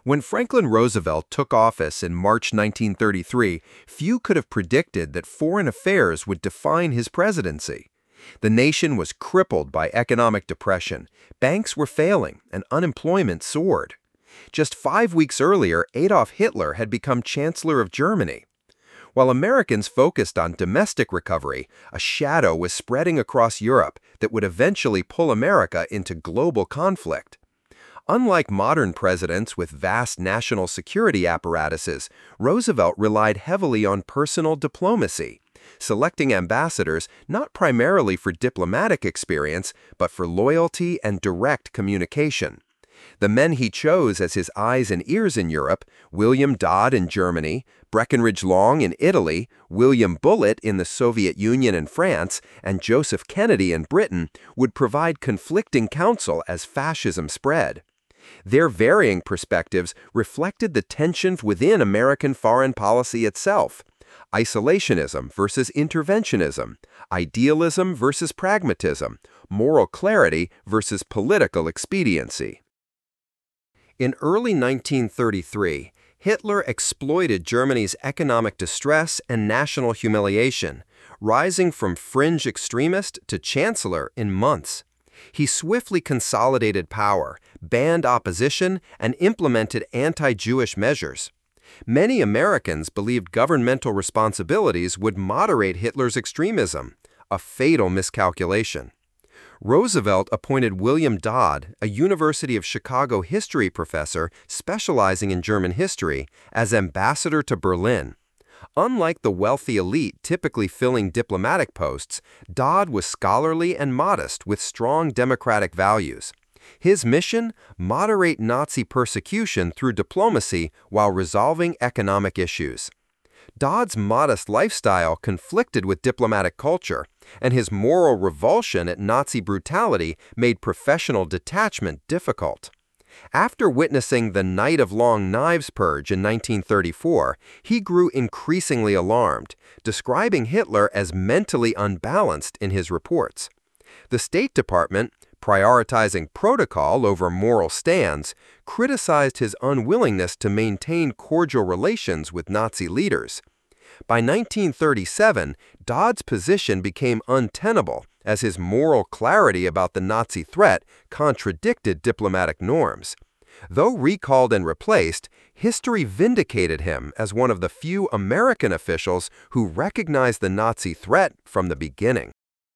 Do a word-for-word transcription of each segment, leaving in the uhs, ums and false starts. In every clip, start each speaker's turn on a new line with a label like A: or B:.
A: When Franklin Roosevelt took office in March nineteen thirty-three, few could have predicted that foreign affairs would define his presidency. The nation was crippled by economic depression, banks were failing, and unemployment soared. Just five weeks earlier, Adolf Hitler had become Chancellor of Germany. While Americans focused on domestic recovery, a shadow was spreading across Europe that would eventually pull America into global conflict. Unlike modern presidents with vast national security apparatuses, Roosevelt relied heavily on personal diplomacy, selecting ambassadors not primarily for diplomatic experience, but for loyalty and direct communication. The men he chose as his eyes and ears in Europe, William Dodd in Germany, Breckinridge Long in Italy, William Bullitt in the Soviet Union and France, and Joseph Kennedy in Britain, would provide conflicting counsel as fascism spread. Their varying perspectives reflected the tensions within American foreign policy itself: isolationism versus interventionism, idealism versus pragmatism, moral clarity versus political expediency. In early nineteen thirty-three, Hitler exploited Germany's economic distress and national humiliation, rising from fringe extremist to chancellor in months. He swiftly consolidated power, banned opposition, and implemented anti-Jewish measures. Many Americans believed governmental responsibilities would moderate Hitler's extremism, a fatal miscalculation. Roosevelt appointed William Dodd, a University of Chicago history professor specializing in German history, as ambassador to Berlin. Unlike the wealthy elite typically filling diplomatic posts, Dodd was scholarly and modest with strong democratic values. His mission? Moderate Nazi persecution through diplomacy while resolving economic issues. Dodd's modest lifestyle conflicted with diplomatic culture, and his moral revulsion at Nazi brutality made professional detachment difficult. After witnessing the Night of Long Knives purge in nineteen thirty-four, he grew increasingly alarmed, describing Hitler as mentally unbalanced in his reports. The State Department, prioritizing protocol over moral stands, criticized his unwillingness to maintain cordial relations with Nazi leaders. By nineteen thirty-seven, Dodd's position became untenable as his moral clarity about the Nazi threat contradicted diplomatic norms. Though recalled and replaced, history vindicated him as one of the few American officials who recognized the Nazi threat from the beginning.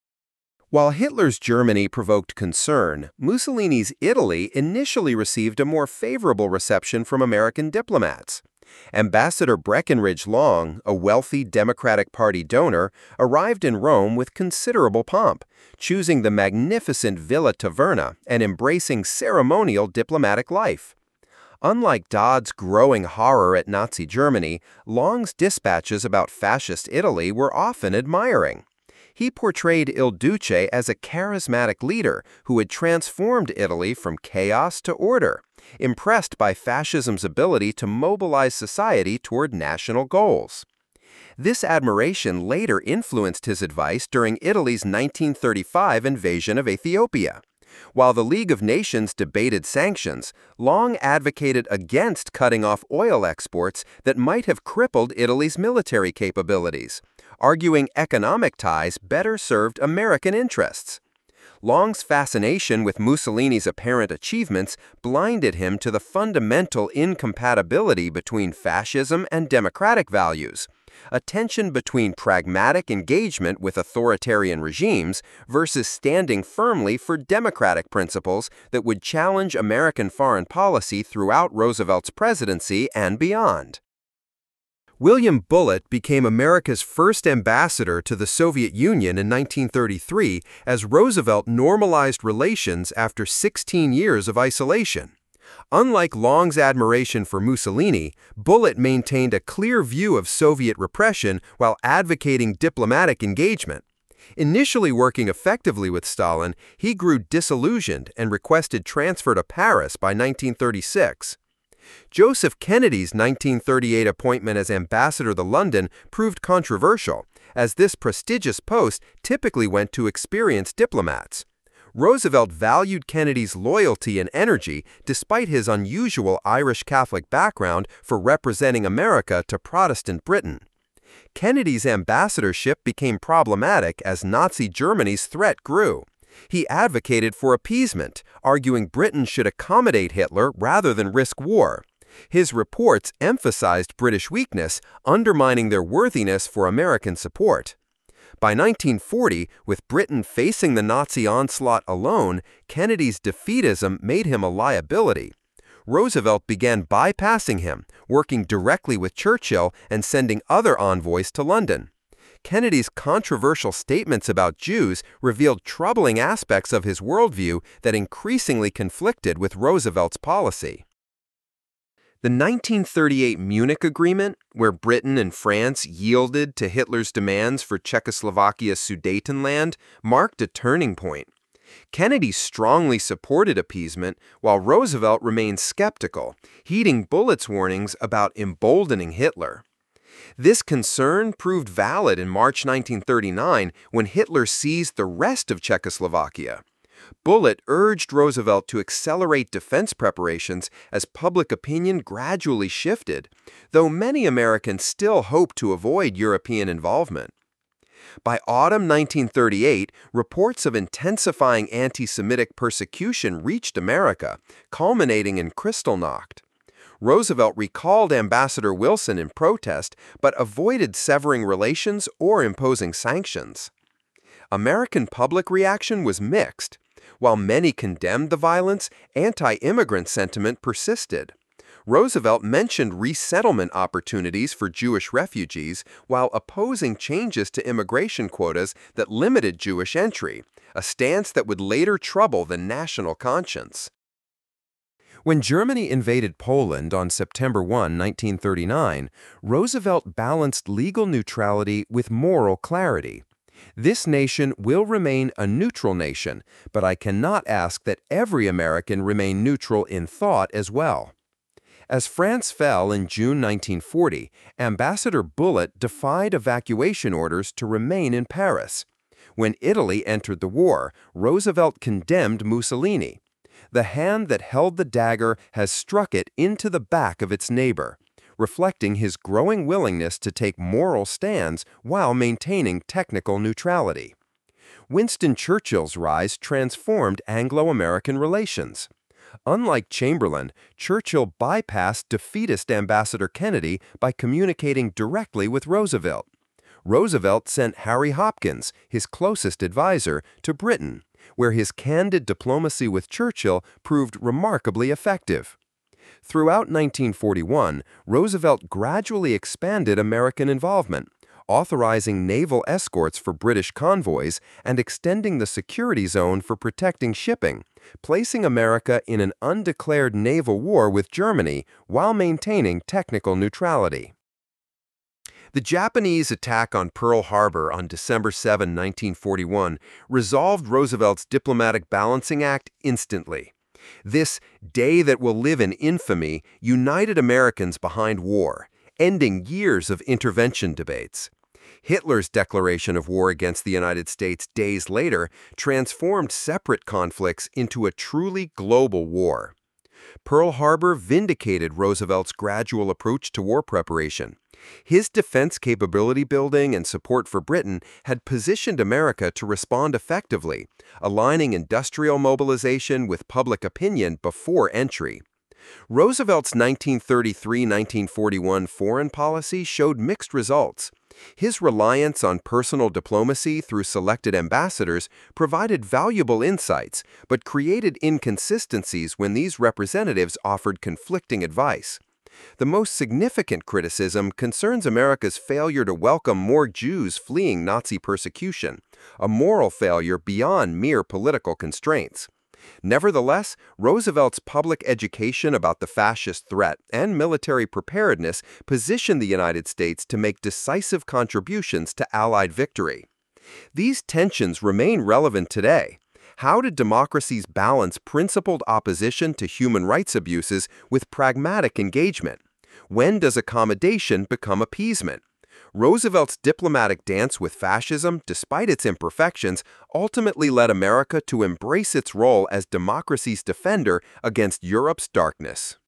A: While Hitler's Germany provoked concern, Mussolini's Italy initially received a more favorable reception from American diplomats. Ambassador Breckinridge Long, a wealthy Democratic Party donor, arrived in Rome with considerable pomp, choosing the magnificent Villa Taverna and embracing ceremonial diplomatic life. Unlike Dodd's growing horror at Nazi Germany, Long's dispatches about fascist Italy were often admiring. He portrayed Il Duce as a charismatic leader who had transformed Italy from chaos to order, impressed by fascism's ability to mobilize society toward national goals. This admiration later influenced his advice during Italy's nineteen thirty-five invasion of Ethiopia. While the League of Nations debated sanctions, Long advocated against cutting off oil exports that might have crippled Italy's military capabilities, arguing economic ties better served American interests. Long's fascination with Mussolini's apparent achievements blinded him to the fundamental incompatibility between fascism and democratic values, a tension between pragmatic engagement with authoritarian regimes versus standing firmly for democratic principles that would challenge American foreign policy throughout Roosevelt's presidency and beyond. William Bullitt became America's first ambassador to the Soviet Union in nineteen thirty-three as Roosevelt normalized relations after sixteen years of isolation. Unlike Long's admiration for Mussolini, Bullitt maintained a clear view of Soviet repression while advocating diplomatic engagement. Initially working effectively with Stalin, he grew disillusioned and requested transfer to Paris by nineteen thirty-six. Joseph Kennedy's nineteen thirty-eight appointment as ambassador to London proved controversial, as this prestigious post typically went to experienced diplomats. Roosevelt valued Kennedy's loyalty and energy despite his unusual Irish Catholic background for representing America to Protestant Britain. Kennedy's ambassadorship became problematic as Nazi Germany's threat grew. He advocated for appeasement, arguing Britain should accommodate Hitler rather than risk war. His reports emphasized British weakness, undermining their worthiness for American support. By nineteen forty, with Britain facing the Nazi onslaught alone, Kennedy's defeatism made him a liability. Roosevelt began bypassing him, working directly with Churchill and sending other envoys to London. Kennedy's controversial statements about Jews revealed troubling aspects of his worldview that increasingly conflicted with Roosevelt's policy. The nineteen thirty-eight Munich Agreement, where Britain and France yielded to Hitler's demands for Czechoslovakia's Sudetenland, marked a turning point. Kennedy strongly supported appeasement, while Roosevelt remained skeptical, heeding Bullitt's warnings about emboldening Hitler. This concern proved valid in March nineteen thirty-nine when Hitler seized the rest of Czechoslovakia. Bullitt urged Roosevelt to accelerate defense preparations as public opinion gradually shifted, though many Americans still hoped to avoid European involvement. By autumn nineteen thirty-eight, reports of intensifying anti-Semitic persecution reached America, culminating in Kristallnacht. Roosevelt recalled Ambassador Wilson in protest, but avoided severing relations or imposing sanctions. American public reaction was mixed. While many condemned the violence, anti-immigrant sentiment persisted. Roosevelt mentioned resettlement opportunities for Jewish refugees while opposing changes to immigration quotas that limited Jewish entry, a stance that would later trouble the national conscience. When Germany invaded Poland on September first, nineteen thirty-nine, Roosevelt balanced legal neutrality with moral clarity. This nation will remain a neutral nation, but I cannot ask that every American remain neutral in thought as well. As France fell in June nineteen forty, Ambassador Bullitt defied evacuation orders to remain in Paris. When Italy entered the war, Roosevelt condemned Mussolini. The hand that held the dagger has struck it into the back of its neighbor, reflecting his growing willingness to take moral stands while maintaining technical neutrality. Winston Churchill's rise transformed Anglo-American relations. Unlike Chamberlain, Churchill bypassed defeatist Ambassador Kennedy by communicating directly with Roosevelt. Roosevelt sent Harry Hopkins, his closest advisor, to Britain, where his candid diplomacy with Churchill proved remarkably effective. Throughout nineteen forty-one, Roosevelt gradually expanded American involvement, authorizing naval escorts for British convoys and extending the security zone for protecting shipping, placing America in an undeclared naval war with Germany while maintaining technical neutrality. The Japanese attack on Pearl Harbor on December seventh, nineteen forty-one, resolved Roosevelt's diplomatic balancing act instantly. This day that will live in infamy united Americans behind war, ending years of intervention debates. Hitler's declaration of war against the United States days later transformed separate conflicts into a truly global war. Pearl Harbor vindicated Roosevelt's gradual approach to war preparation. His defense capability building and support for Britain had positioned America to respond effectively, aligning industrial mobilization with public opinion before entry. Roosevelt's nineteen thirty-three to nineteen forty-one foreign policy showed mixed results. His reliance on personal diplomacy through selected ambassadors provided valuable insights, but created inconsistencies when these representatives offered conflicting advice. The most significant criticism concerns America's failure to welcome more Jews fleeing Nazi persecution, a moral failure beyond mere political constraints. Nevertheless, Roosevelt's public education about the fascist threat and military preparedness positioned the United States to make decisive contributions to Allied victory. These tensions remain relevant today. How did democracies balance principled opposition to human rights abuses with pragmatic engagement? When does accommodation become appeasement? Roosevelt's diplomatic dance with fascism, despite its imperfections, ultimately led America to embrace its role as democracy's defender against Europe's darkness.